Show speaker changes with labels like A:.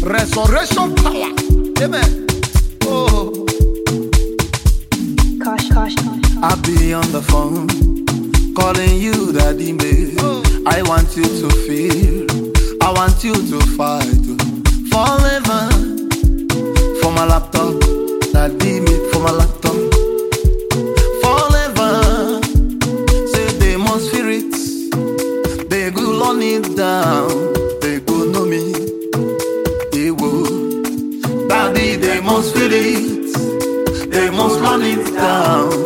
A: Resurrection power. Amen. Oh,
B: I'll be on the phone, calling you daddy babe. I want you to feel, I want you to fight forever. For my laptop, daddy me for my laptop. Forever. Say they must feel it, they go on it down, they go know me. They will, daddy they must feel it, they must run it down.